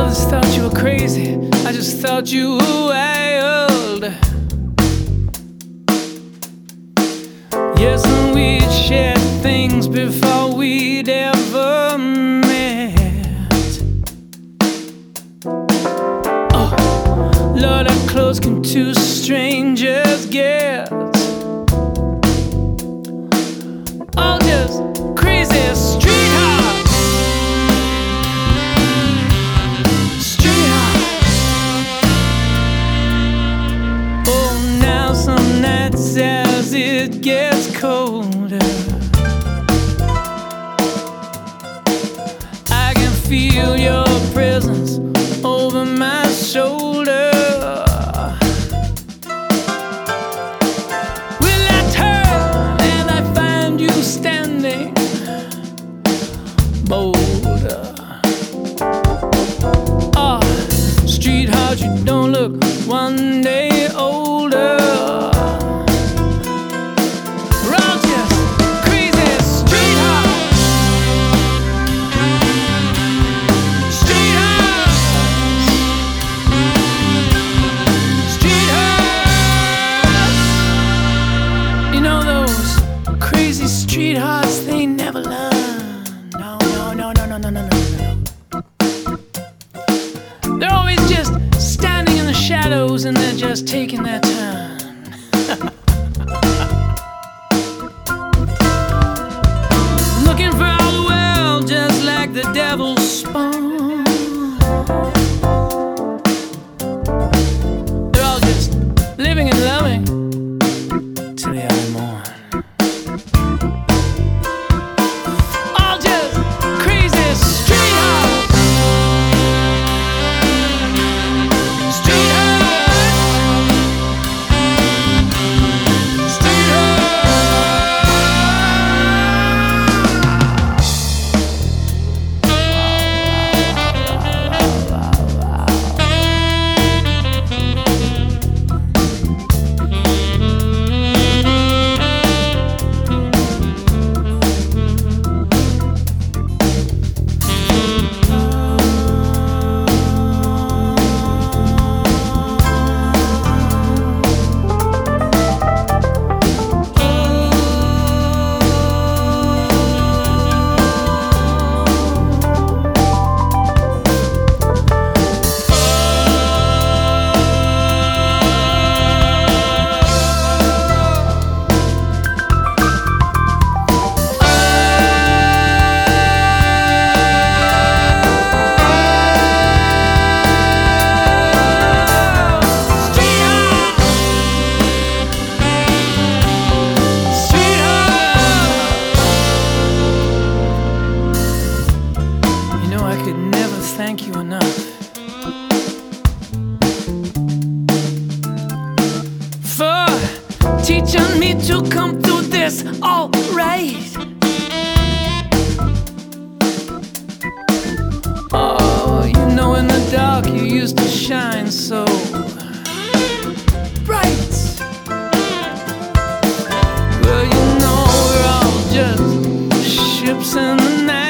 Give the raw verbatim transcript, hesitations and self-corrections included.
always thought you were crazy. I just thought you were wild. Yes, and we'd shared things before we'd ever met. Oh, Lord, how close can two strangers get? All just crazy street hearts. Street hearts. Oh, now some nights as it gets colder, I can feel your presence over my shoulder. Will I turn and I find you standing bolder? Ah, streetheart, you don't look one day older. Streethearts, they never learn. No, no, no, no, no, no, no, no, no. They're always just standing in the shadows and they're just taking their turn. Looking for all the world just like the devil's spawn. They're all just living and loving till the early morn. Thank you enough for teaching me to come through this all right. Oh, you know in the dark you used to shine so bright. Well, you know we're all just ships in the night.